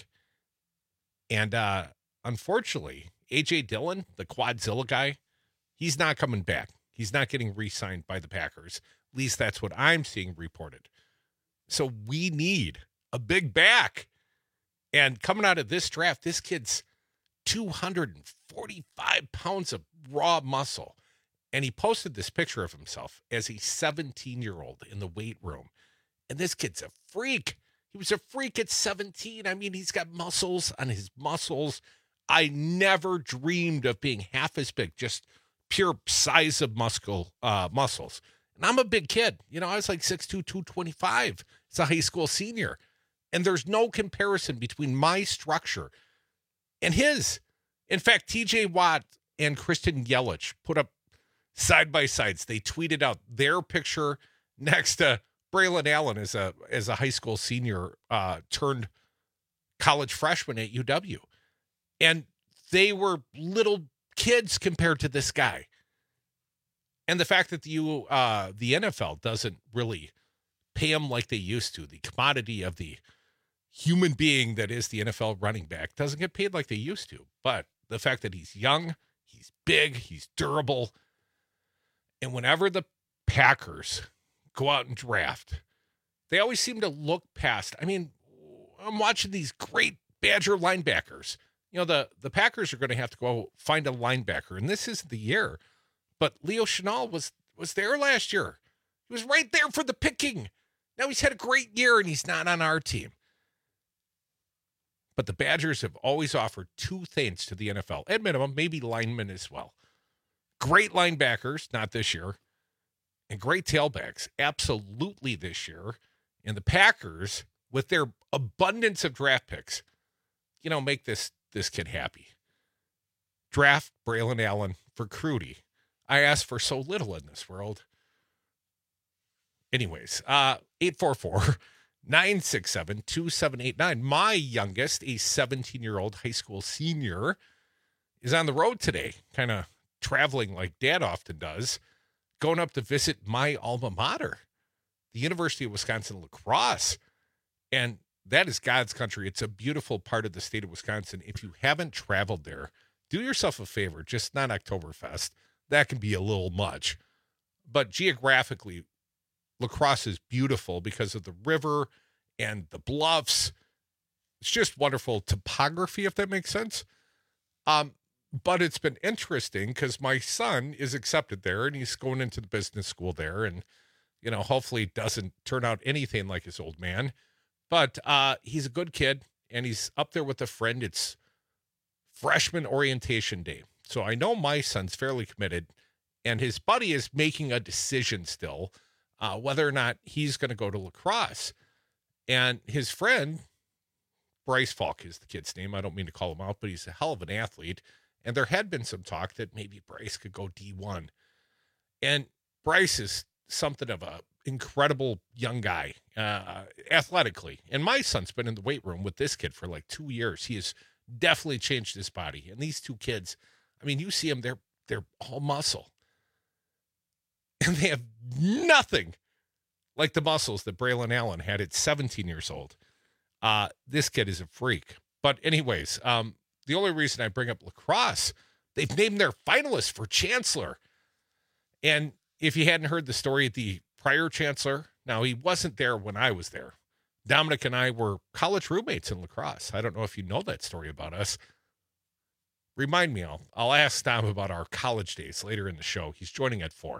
And uh, unfortunately, A J Dillon, the Quadzilla guy, he's not coming back. He's not getting re-signed by the Packers. At least that's what I'm seeing reported. So we need a big back. And coming out of this draft, this kid's two hundred forty-five pounds of raw muscle. And he posted this picture of himself as a seventeen-year-old in the weight room. And this kid's a freak. He was a freak at seventeen. I mean, he's got muscles on his muscles. I never dreamed of being half as big, just pure size of muscle, uh, muscles. And I'm a big kid. You know, I was like six two, two twenty-five as a high school senior. And there's no comparison between my structure and his. In fact, T J Watt and Kristen Yelich put up side by sides. They tweeted out their picture next to Braylon Allen as a as a high school senior uh, turned college freshman at U W. And they were little kids compared to this guy. And the fact that the, U, uh, the N F L doesn't really pay them like they used to, the commodity of the human being that is the N F L running back doesn't get paid like they used to. But the fact that he's young, he's big, he's durable. And whenever the Packers go out and draft, they always seem to look past. I mean, I'm watching these great Badger linebackers. You know, the, the Packers are going to have to go find a linebacker, and this isn't the year. But Leo Chenal was was there last year. He was right there for the picking. Now he's had a great year, and he's not on our team. But the Badgers have always offered two things to the N F L, at minimum, maybe linemen as well. Great linebackers, not this year. And great tailbacks, absolutely this year. And the Packers, with their abundance of draft picks, you know, make this this kid happy. Draft Braylon Allen for Crudy. I asked for so little in this world. Anyways, uh, eight four four, nine six seven, two seven eight nine. My youngest, a seventeen-year-old high school senior, is on the road today, kind of traveling like Dad often does, going up to visit my alma mater, the University of Wisconsin-La Crosse. And that is God's country. It's a beautiful part of the state of Wisconsin. If you haven't traveled there, do yourself a favor, just not Oktoberfest. That can be a little much. But geographically, La Crosse is beautiful because of the river and the bluffs. It's just wonderful topography, if that makes sense. Um, but it's been interesting because my son is accepted there and he's going into the business school there, and, you know, hopefully doesn't turn out anything like his old man. But uh, he's a good kid and he's up there with a friend. It's freshman orientation day. So I know my son's fairly committed, and his buddy is making a decision still uh, whether or not he's going to go to lacrosse. And his friend, Bryce Falk is the kid's name. I don't mean to call him out, but he's a hell of an athlete. And there had been some talk that maybe Bryce could go D one. And Bryce is something of a incredible young guy, uh, athletically. And my son's been in the weight room with this kid for like two years. He has definitely changed his body. And these two kids, I mean, you see them, they're, they're all muscle. And they have nothing like the muscles that Braylon Allen had at seventeen years old. Uh, this kid is a freak. But anyways, um, the only reason I bring up lacrosse, they've named their finalists for Chancellor. And if you hadn't heard the story, the prior Chancellor, now he wasn't there when I was there. Dominic and I were college roommates in lacrosse. I don't know if you know that story about us. Remind me, I'll, I'll ask Dom about our college days later in the show. He's joining at four.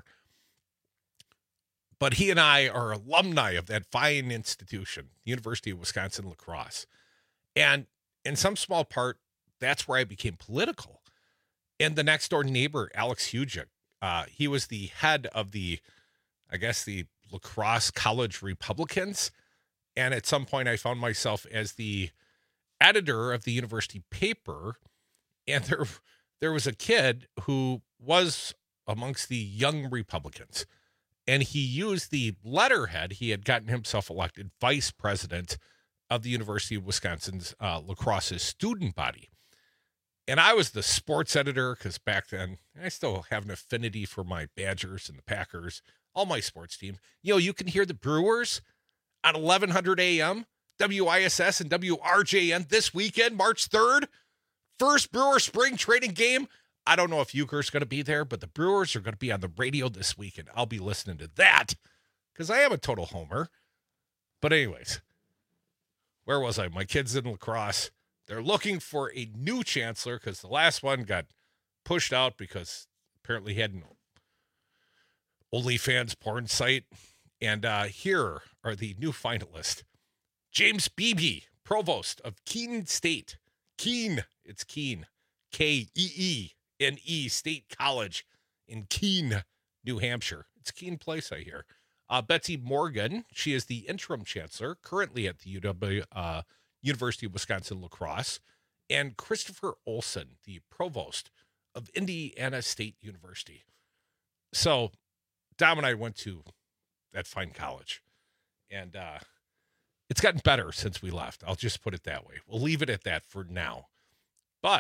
But he and I are alumni of that fine institution, University of Wisconsin Lacrosse. And in some small part, that's where I became political. And the next door neighbor, Alex Hugic, uh, he was the head of the, I guess, the Lacrosse College Republicans. And at some point, I found myself as the editor of the university paper. And there, there was a kid who was amongst the young Republicans. And he used the letterhead. He had gotten himself elected vice president of the University of Wisconsin's uh, lacrosse's student body. And I was the sports editor because back then I still have an affinity for my Badgers and the Packers, all my sports teams. You know, you can hear the Brewers at eleven hundred a.m., W I S S and W R J N this weekend, March third. First Brewer spring training game. I don't know if Euchre's going to be there, but the Brewers are going to be on the radio this weekend. I'll be listening to that because I am a total homer. But anyways, where was I? My kids in lacrosse. They're looking for a new chancellor because the last one got pushed out because apparently he had an OnlyFans porn site. And uh, here are the new finalists. James Beebe, provost of Keene State. Keene, it's Keene. K E E N E State College in Keene, New Hampshire. It's Keene Place, I hear. Uh, Betsy Morgan, she is the interim chancellor, currently at the U W, uh, University of Wisconsin Lacrosse. And Christopher Olson, the provost of Indiana State University. So Dom and I went to that fine college. And uh, it's gotten better since we left. I'll just put it that way. We'll leave it at that for now. But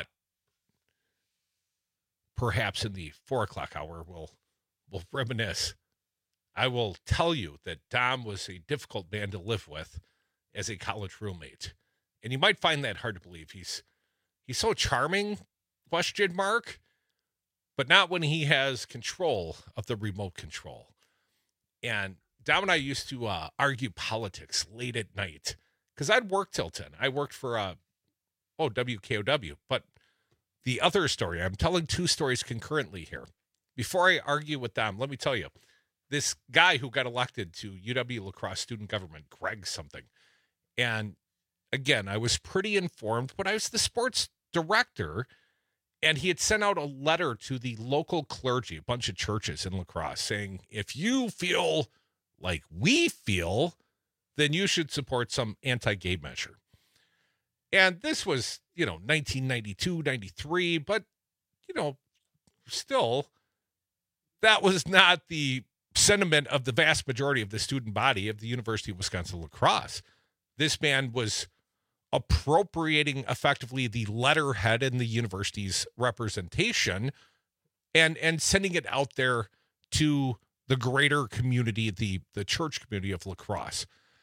perhaps in the four o'clock hour, we'll, we'll reminisce. I will tell you that Dom was a difficult man to live with as a college roommate. And you might find that hard to believe. He's he's so charming, question mark, but not when he has control of the remote control. And Dom and I used to uh, argue politics late at night because I'd work till ten. I worked for, uh, oh, W K O W, but the other story, I'm telling two stories concurrently here. Before I argue with them, let me tell you, this guy who got elected to U W Lacrosse student government, Greg something. And again, I was pretty informed, but I was the sports director, and he had sent out a letter to the local clergy, a bunch of churches in Lacrosse, saying, if you feel like we feel, then you should support some anti-gay measure. And this was, you know, nineteen ninety-two, ninety-three, but, you know, still, that was not the sentiment of the vast majority of the student body of the University of Wisconsin Lacrosse. This man was appropriating effectively the letterhead in the university's representation and, and sending it out there to the greater community, the, the church community of Lacrosse.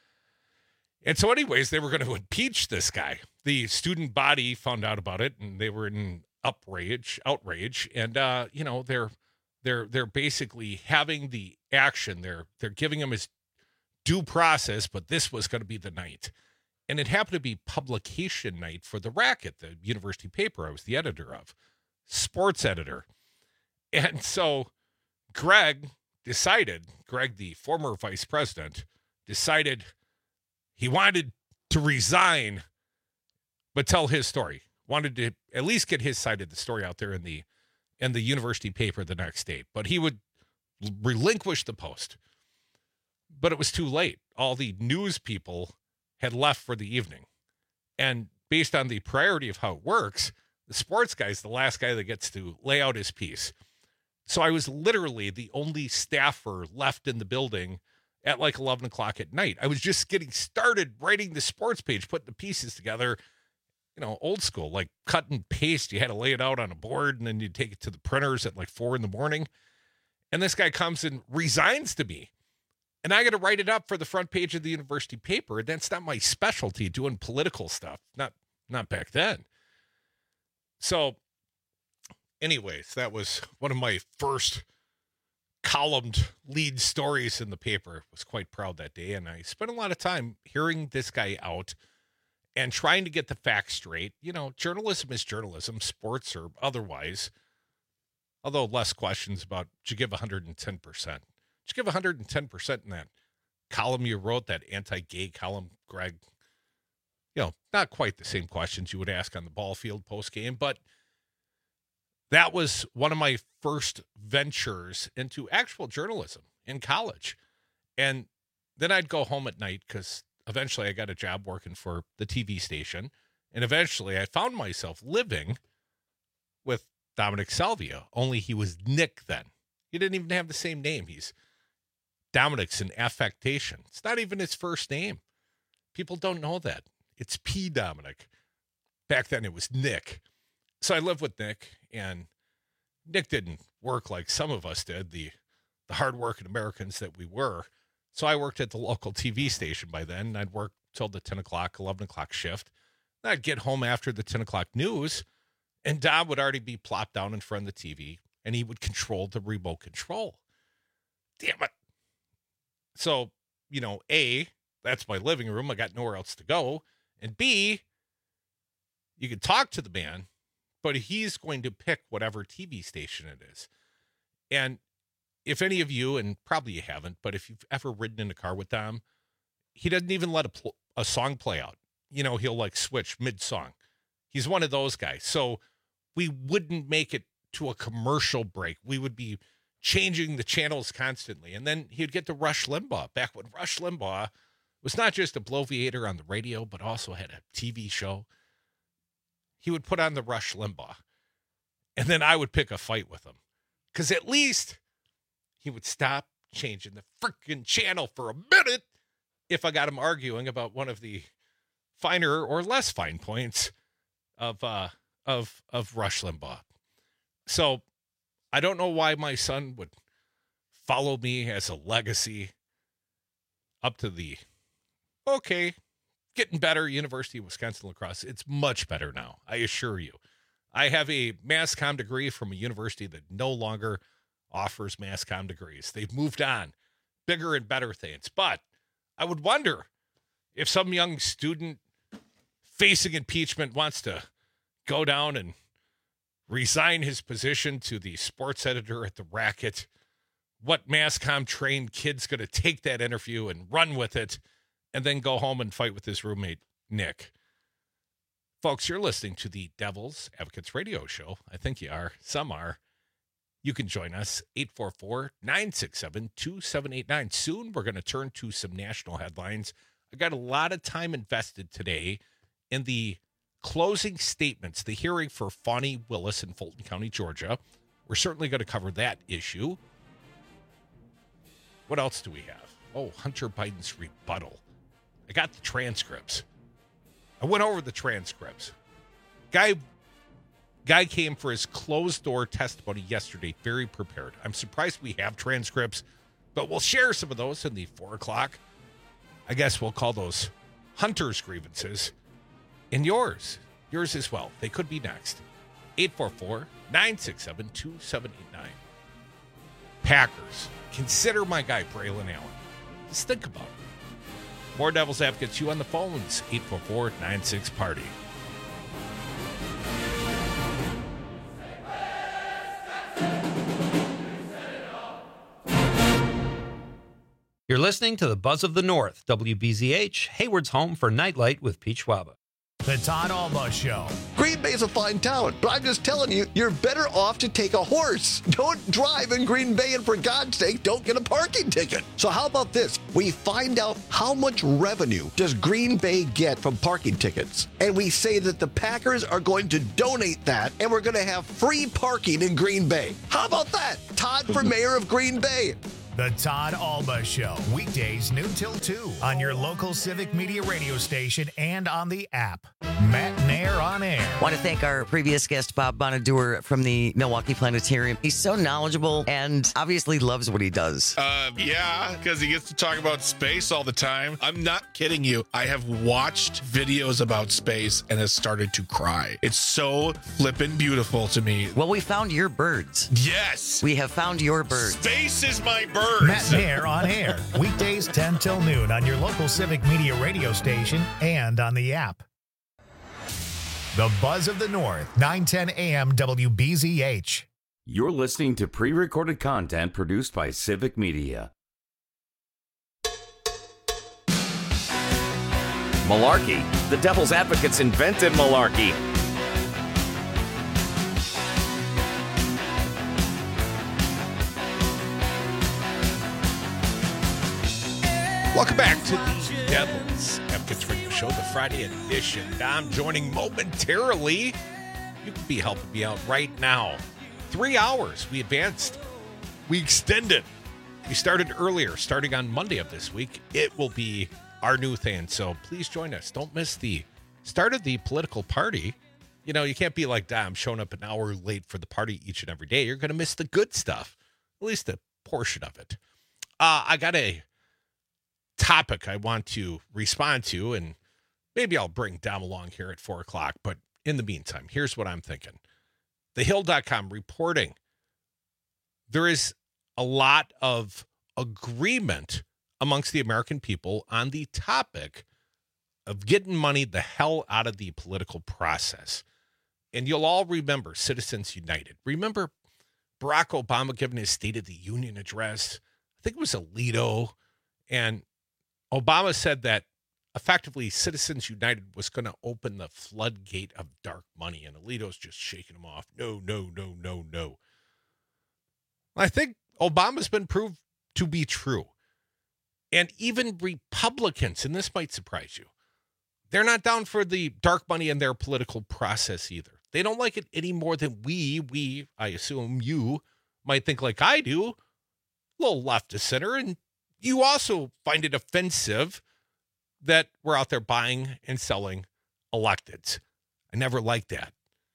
And so anyways, they were going to impeach this guy. The student body found out about it, and they were in outrage, outrage. And, uh, you know, they're, they're, they're basically having the action. They're, they're giving him his due process, but this was going to be the night. And it happened to be publication night for the Racket, the university paper I was the editor of, sports editor. And so Greg decided, Greg, the former vice president, decided he wanted to resign, but tell his story. Wanted to at least get his side of the story out there in the and the university paper the next day. But he would relinquish the Post. But it was too late. All the news people had left for the evening. And based on the priority of how it works, the sports guy is the last guy that gets to lay out his piece. So I was literally the only staffer left in the building at like eleven o'clock at night. I was just getting started writing the sports page, putting the pieces together, you know, old school, like cut and paste. You had to lay it out on a board and then you'd take it to the printers at like four in the morning. And this guy comes and resigns to me. And I got to write it up for the front page of the university paper. And that's not my specialty, doing political stuff. Not, not back then. So anyways, that was one of my first columned lead stories in the paper. I was quite proud that day. And I spent a lot of time hearing this guy out and trying to get the facts straight. You know, journalism is journalism, sports or otherwise. Although less questions about, did you give one hundred ten percent? Did you give one hundred ten percent in that column you wrote, that anti-gay column, Greg? You know, not quite the same questions you would ask on the ball field post-game, but that was one of my first ventures into actual journalism in college. And then I'd go home at night because eventually I got a job working for the T V station. And eventually I found myself living with Dominic Salvia, only he was Nick then. He didn't even have the same name. He's Dominic's an affectation. It's not even his first name. People don't know that. It's P. Dominic. Back then it was Nick. So I lived with Nick, and Nick didn't work like some of us did, the, the hardworking Americans that we were. So I worked at the local T V station by then, and I'd work till the ten o'clock, eleven o'clock shift. Then I'd get home after the ten o'clock news, and Dom would already be plopped down in front of the T V, and he would control the remote control. Damn it. So, you know, A, that's my living room. I got nowhere else to go. And B, you can talk to the man, but he's going to pick whatever T V station it is. And if any of you, and probably you haven't, but if you've ever ridden in a car with Dom, he doesn't even let a, pl- a song play out. You know, he'll like switch mid-song. He's one of those guys. So we wouldn't make it to a commercial break. We would be changing the channels constantly. And then he'd get to Rush Limbaugh, back when Rush Limbaugh was not just a bloviator on the radio, but also had a T V show. He would put on the Rush Limbaugh. And then I would pick a fight with him. Because at least he would stop changing the freaking channel for a minute if I got him arguing about one of the finer or less fine points of uh, of of Rush Limbaugh. So I don't know why my son would follow me as a legacy up to the, okay, getting better, University of Wisconsin Lacrosse. It's much better now, I assure you. I have a mass comm degree from a university that no longer offers mass comm degrees. They've moved on, bigger and better things. But I would wonder if some young student facing impeachment wants to go down and resign his position to the sports editor at the Racket, what mass comm trained kid's going to take that interview and run with it and then go home and fight with his roommate, Nick. Folks, you're listening to the Devil's Advocates Radio Show. I think you are. Some are. You can join us, eight four four, nine six seven, two seven eight nine. Soon, we're going to turn to some national headlines. I got a lot of time invested today in the closing statements, the hearing for Fani Willis in Fulton County, Georgia. We're certainly going to cover that issue. What else do we have? Oh, Hunter Biden's rebuttal. I got the transcripts. I went over the transcripts. Guy, guy came for his closed-door testimony yesterday, very prepared. I'm surprised we have transcripts, but we'll share some of those in the four o'clock. I guess we'll call those Hunter's grievances. And yours, yours as well. They could be next. eight four four, nine six seven, two seven eight nine. Packers. Consider my guy, Braylon Allen. Just think about it. More Devil's Advocates, you on the phones. eight four four, nine six, party. You're listening to the Buzz of the North, W B Z H, Hayward's home for Nightlight with Pete Schwaba. The Todd Alba Show. Green Bay's a fine town, but I'm just telling you, you're better off to take a horse. Don't drive in Green Bay, and for God's sake, don't get a parking ticket. So how about this? We find out how much revenue does Green Bay get from parking tickets, and we say that the Packers are going to donate that, and we're going to have free parking in Green Bay. How about that? Todd for mayor of Green Bay. The Todd Alba Show, weekdays noon till two on your local Civic Media radio station and on the app. Matt Nair on air. Want to thank our previous guest, Bob Bonadur from the Milwaukee Planetarium. He's so knowledgeable and obviously loves what he does. Uh, yeah, because he gets to talk about space all the time. I'm not kidding you. I have watched videos about space and has started to cry. It's so flippin' beautiful to me. Well, we found your birds. Yes. We have found your birds. Space is my bird. Matt Nair on air, weekdays ten till noon on your local Civic Media radio station and on the app. The Buzz of the North, nine ten A M W B Z H. You're listening to pre-recorded content produced by Civic Media. Malarkey. The devil's advocates invented malarkey. Welcome back to the Devil's Advocates Radio Show, the Friday edition. I'm joining momentarily. You could be helping me out right now. Three hours. We advanced. We extended. We started earlier, starting on Monday of this week. It will be our new thing, so please join us. Don't miss the start of the political party. You know, you can't be like, I'm showing up an hour late for the party each and every day. You're going to miss the good stuff, at least a portion of it. Uh, I got a topic I want to respond to, and maybe I'll bring Dom along here at four o'clock. But in the meantime, here's what I'm thinking. The Hill dot com reporting there is a lot of agreement amongst the American people on the topic of getting money the hell out of the political process. And you'll all remember Citizens United. Remember Barack Obama giving his State of the Union address? I think it was Alito. And Obama said that effectively Citizens United was going to open the floodgate of dark money, and Alito's just shaking him off. No, no, no, no, no. I think Obama's been proved to be true. And even Republicans, and this might surprise you, they're not down for the dark money in their political process either. They don't like it any more than we, we, I assume you, might think like I do, a little left to center, and you also find it offensive that we're out there buying and selling electeds. I never liked that.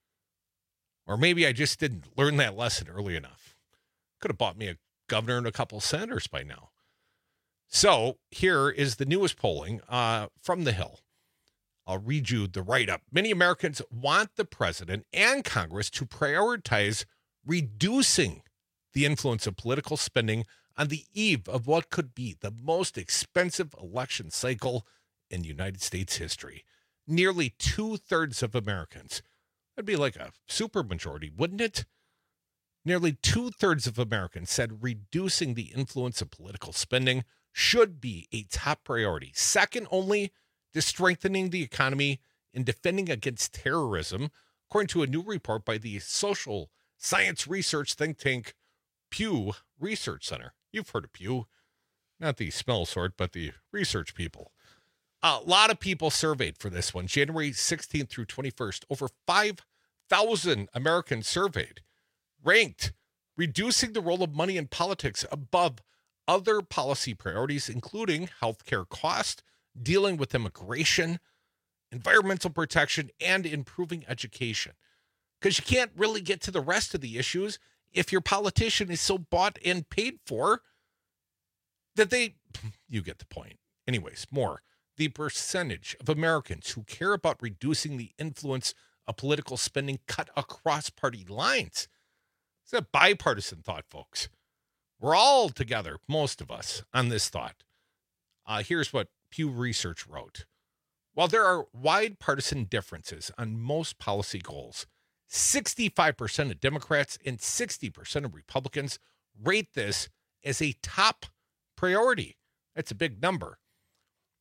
Or maybe I just didn't learn that lesson early enough. Could have bought me a governor and a couple senators by now. So here is the newest polling uh, from The Hill. I'll read you the write-up. Many Americans want the president and Congress to prioritize reducing the influence of political spending on the eve of what could be the most expensive election cycle in United States history. Nearly two-thirds of Americans, that'd be like a supermajority, wouldn't it? Nearly two-thirds of Americans said reducing the influence of political spending should be a top priority, second only to strengthening the economy and defending against terrorism, according to a new report by the social science research think tank Pew Research Center. You've heard of Pew, not the smell sort, but the research people. A lot of people surveyed for this one, January sixteenth through twenty-first. Over five thousand Americans surveyed, ranked reducing the role of money in politics above other policy priorities, including healthcare cost, dealing with immigration, environmental protection, and improving education. Because you can't really get to the rest of the issues if your politician is so bought and paid for that they, you get the point. Anyways, more. The percentage of Americans who care about reducing the influence of political spending cut across party lines. It's a bipartisan thought, folks. We're all together, most of us, on this thought. Uh, here's what Pew Research wrote. While there are wide partisan differences on most policy goals, sixty-five percent of Democrats and sixty percent of Republicans rate this as a top priority. That's a big number.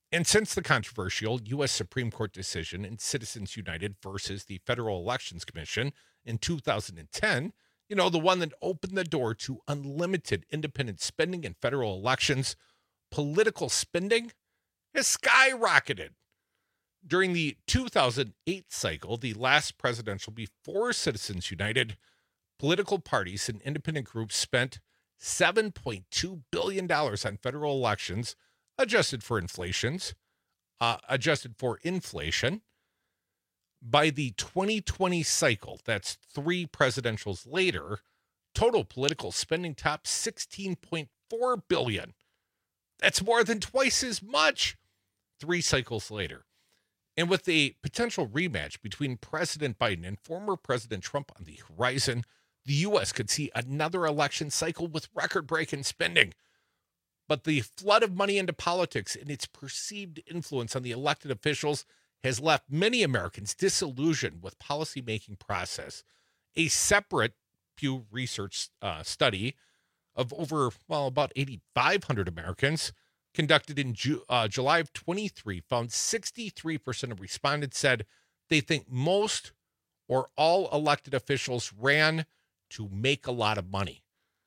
And since the controversial U S Supreme Court decision in Citizens United versus the Federal Elections Commission in two thousand ten, you know, the one that opened the door to unlimited independent spending in federal elections, political spending has skyrocketed. During the two thousand eight cycle, the last presidential before Citizens United, political parties and independent groups spent seven point two billion dollars on federal elections, adjusted for inflations, uh, adjusted for inflation. By the twenty twenty cycle, that's three presidentials later, total political spending topped sixteen point four billion dollars. That's more than twice as much three cycles later. And with a potential rematch between President Biden and former President Trump on the horizon, the U S could see another election cycle with record-breaking spending. But the flood of money into politics and its perceived influence on the elected officials has left many Americans disillusioned with policymaking process. A separate Pew Research uh, study of over, well, about eighty-five hundred Americans conducted in Ju- uh, July of twenty-three found sixty-three percent of respondents said they think most or all elected officials ran to make a lot of money.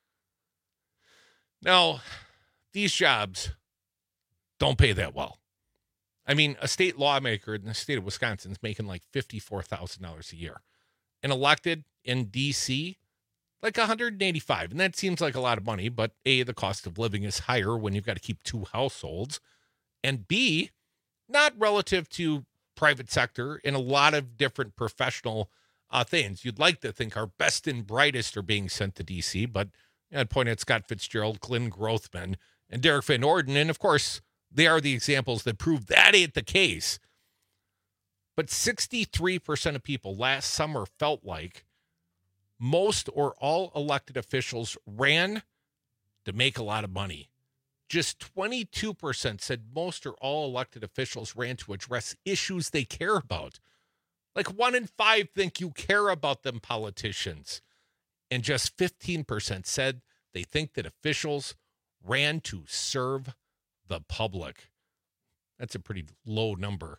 Now, these jobs don't pay that well. I mean, a state lawmaker in the state of Wisconsin is making like fifty-four thousand dollars a year. And elected in D C, like one hundred eighty-five. And that seems like a lot of money, but A, the cost of living is higher when you've got to keep two households. And B, not relative to private sector in a lot of different professional uh, things. You'd like to think our best and brightest are being sent to D C, but I'd point at Scott Fitzgerald, Glenn Grothman, and Derek Van Orden. And of course, they are the examples that prove that ain't the case. But sixty-three percent of people last summer felt like most or all elected officials ran to make a lot of money. Just twenty-two percent said most or all elected officials ran to address issues they care about. Like one in five think you care about them politicians. And just fifteen percent said they think that officials ran to serve the public. That's a pretty low number.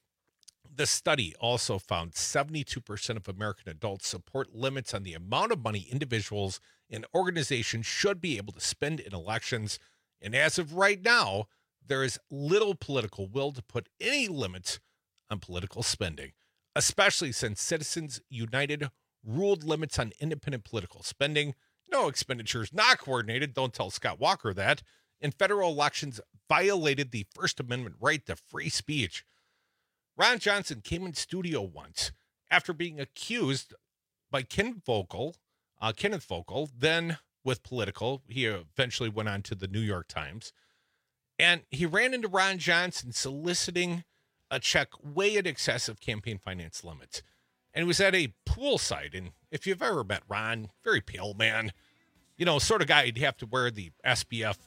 The study also found seventy-two percent of American adults support limits on the amount of money individuals and organizations should be able to spend in elections. And as of right now, there is little political will to put any limits on political spending, especially since Citizens United ruled limits on independent political spending. No expenditures not coordinated. Don't tell Scott Walker that. And federal elections violated the First Amendment right to free speech. Ron Johnson came in studio once after being accused by Ken Vogel, uh, Kenneth Vogel, then with Political. He eventually went on to the New York Times. And he ran into Ron Johnson soliciting a check way in excess of campaign finance limits. And he was at a poolside. And if you've ever met Ron, very pale man, you know, sort of guy you'd have to wear the S P F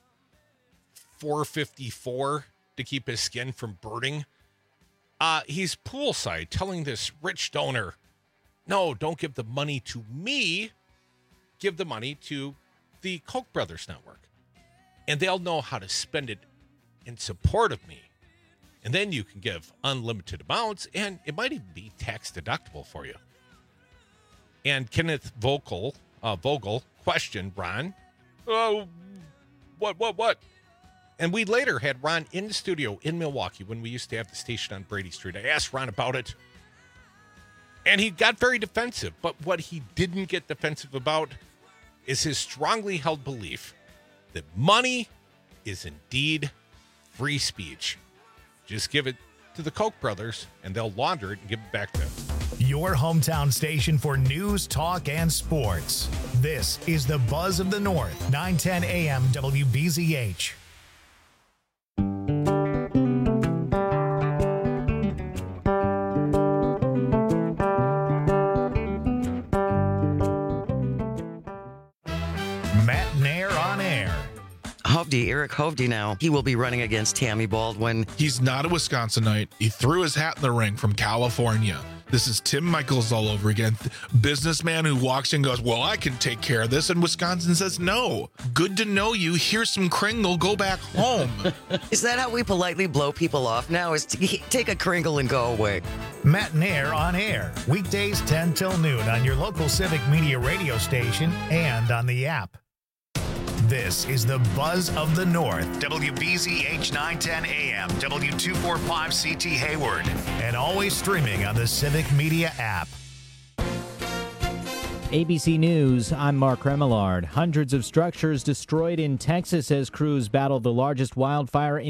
four fifty-four to keep his skin from burning. Uh, he's poolside telling this rich donor, no, don't give the money to me. Give the money to the Koch brothers network. And they'll know how to spend it in support of me. And then you can give unlimited amounts, and it might even be tax deductible for you. And Kenneth Vogel, uh, Vogel questioned Ron, oh, what, what, what? And we later had Ron in the studio in Milwaukee when we used to have the station on Brady Street. I asked Ron about it, and he got very defensive. But what he didn't get defensive about is his strongly held belief that money is indeed free speech. Just give it to the Koch brothers, and they'll launder it and give it back to him. Your hometown station for news, talk, and sports. This is the Buzz of the North, nine ten A M W B Z H. Matt Nair on air. Hovde, Eric Hovde now. He will be running against Tammy Baldwin. He's not a Wisconsinite. He threw his hat in the ring from California. This is Tim Michaels all over again. Businessman who walks in and goes, well, I can take care of this. And Wisconsin says, no. Good to know you. Here's some Kringle. Go back home. Is that how we politely blow people off now? Is to take a Kringle and go away? Matt and Air on air. Weekdays ten till noon on your local Civic Media radio station and on the app. This is the Buzz of the North, W B Z H nine ten A M, W two forty-five C T Hayward, and always streaming on the Civic Media app. A B C News, I'm Mark Remillard. Hundreds of structures destroyed in Texas as crews battle the largest wildfire in